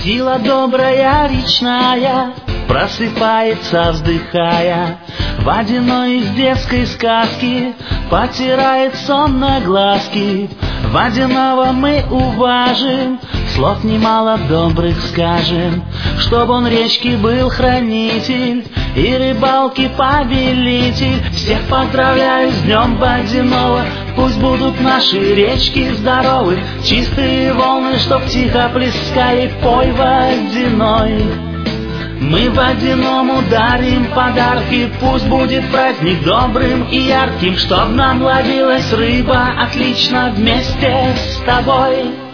Сила добрая речная просыпается, вздыхая, водяной из детской сказки потирает сон на глазки. Водяного мы уважим, слов немало добрых скажем, чтоб он речки был хранитель и рыбалки повелитель. Всех поздравляю с днем водяного, пусть будут наши речки здоровы, чистые волны, чтоб тихо плескали, пой водяной. Мы водяному дарим подарки, пусть будет праздник добрым и ярким, чтоб нам ловилась рыба отлично вместе с тобой.